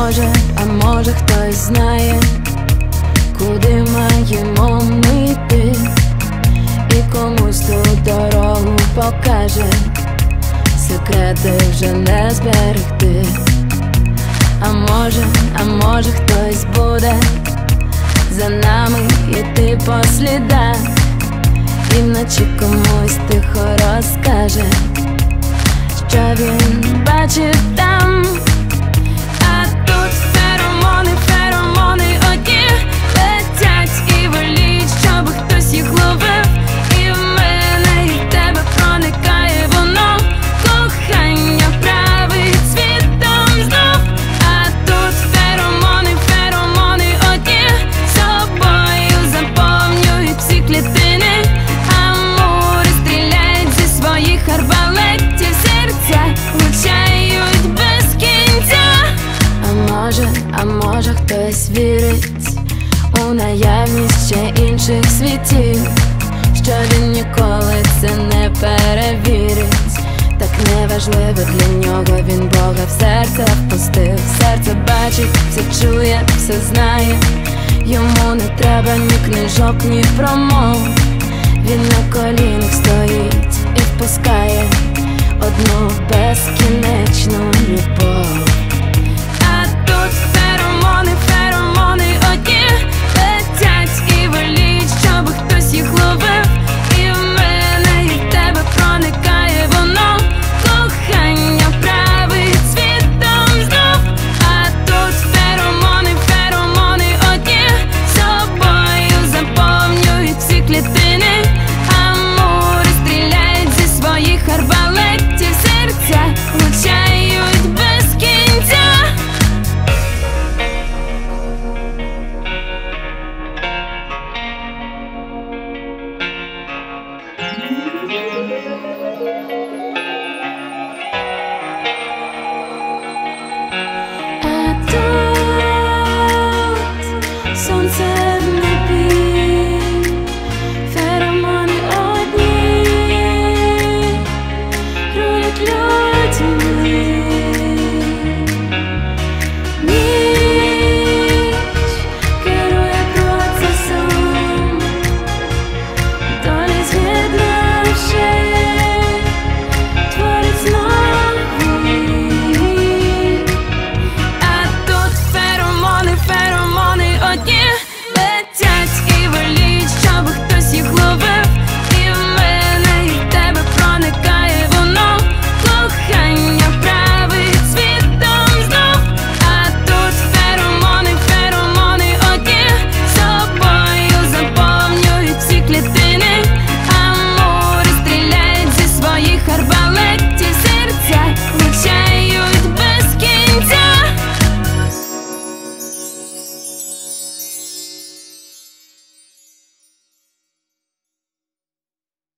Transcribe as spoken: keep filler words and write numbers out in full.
може, а може хтось знає, куди маємо ми йти, і комусь ту дорогу покаже, секрети вже не зберегти. А може, а може хтось буде за нами йти по слідах, і вночі комусь тихо розкаже, що він бачив там. А тут феромони, феромони одні летять і воліють, щоб хтось їх ловив. І в мене, і в тебе проникає воно, кохання править світом знов. А тут феромони, феромони одні собою заповнюють всі клітини, а мури стріляють зі своїх арбалетів, серця влучають без кінця. А може, а може хтось вірить у наявність ще інших світів, що він ніколи це не перевірить. Так неважливо для нього, він Бога в серце впустив. Серце бачить, все чує, все знає, йому не треба ні книжок, ні промов. Він на колінах стоїть і впускає одну безкінечну любов.